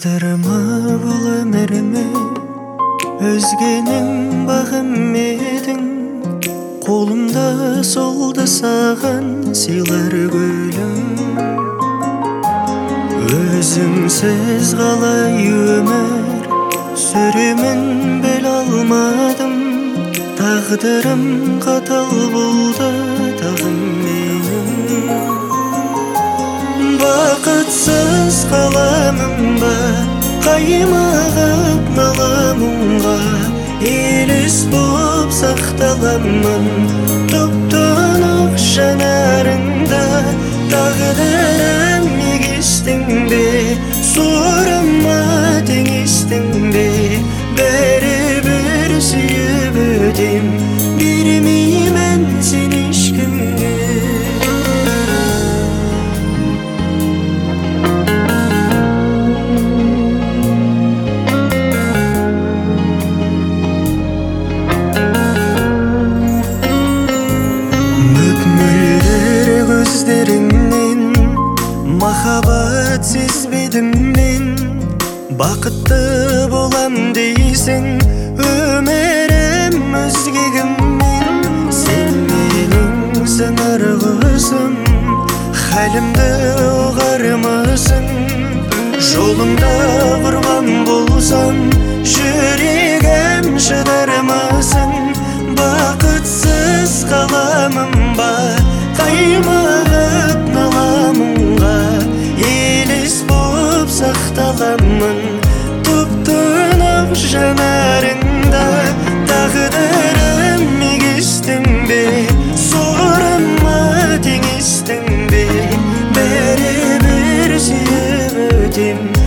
Тағдырыма бұл өміріме өзгенің бағым едің. Қолымда солды саған сыйлар гүлім. Өзіңсіз қалай өмір сүремін біле алмадым. Тағдырым қатал болды тағым менің. Бақытсыз қаламын ба қаймағып наламынға, елес боп сақталамын тұп-тұнық жанарыңда. Тағдырым егестің бе, сорыма теңестің бе, бәрібір сүйіп өтем, бермеймін сен ешкімге. Көздеріңнен махаббат сезбедім мен. Бақытты болам дейсің, өмірім өзгегіммен. Сен менің сыңар құсым, халімді ұғармысың. Жолыңда құрбан болсам, жүрегім шыдармысың. Бақытсыз қаламын ба қаймағып наламынға, елес боп сақталамын тұп-тұнық жанарыңда. Тағдырым егестің бе, сорыма теңестің бе, бәрібір сүйіп өтем,